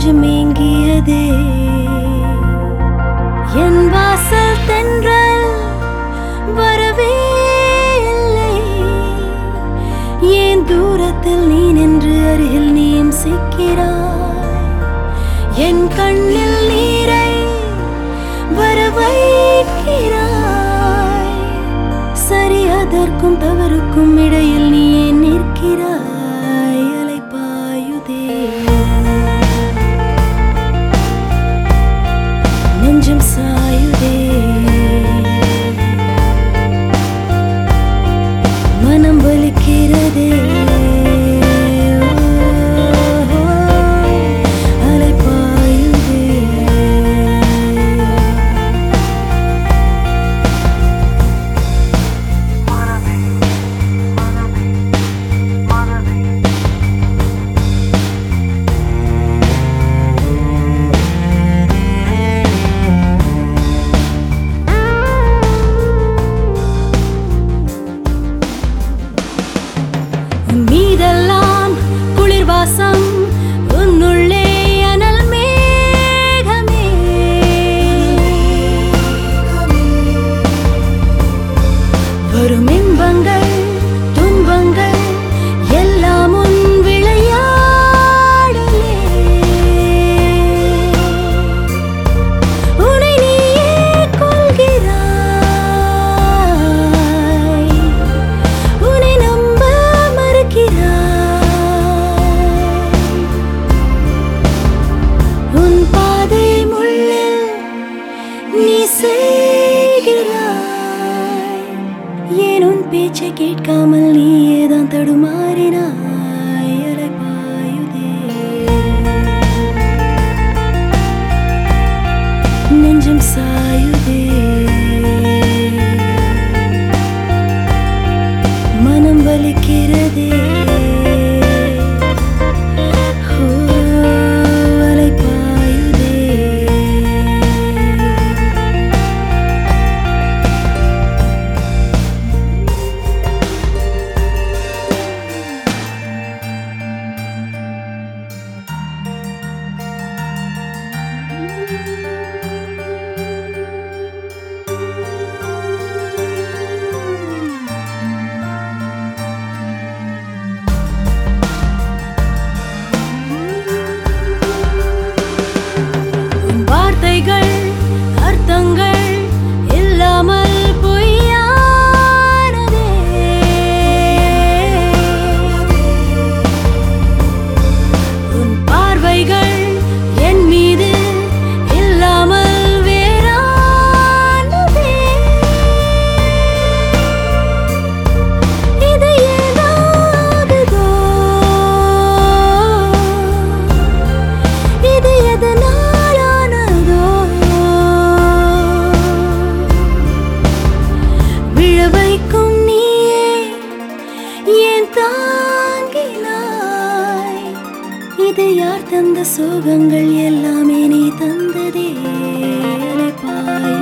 நெஞ்சம் ஏங்கியதே என் வாசல் தென்றல் வரவே இல்லை ஏன் தூரத்தில் நீ நின்று அருகில் நீயும் சிக்கிறாய் என் கண்ணில் நீரை வர வைக்கிறாய் சரி அதற்கும் தவறுக்கும் இடையில் நீ ஏன் நிற்கிறாய் அலைபாயுதே நெஞ்சம் சாயுதே மனம் வலிக்கிறதே மீதெல்லாம் குளிர்வாசம் உன்னுள்ளே அனல் மேகமே வரும் இன்பங்கள் துன்பங்கள் எல்லாம் உன் விளையாடலே உன்னை நீயே கொள்கிறாய் உன்னை நம்ப உன் பாதை முள்ளில் நீ செய்கிறாய் ஏன் உன் பேச்சை கேட்காமல் நீ ஏதான் தடுமாறினாய் அலைபாயுதே நெஞ்சம் சாயுதே மனம் வலிக்கிறதே அர்த்தங்கள் இல்லாமல் பொய்யானதே உன் பார்வைகள் என் மீது இல்லாமல் வேறானதே இது ஏதாகுதோ இது எதனால் வைக்கும் நீயே ஏன் தாங்கினாய் இது யார் தந்த சோகங்கள் எல்லாமே நீ தந்ததே அலைபாயுதே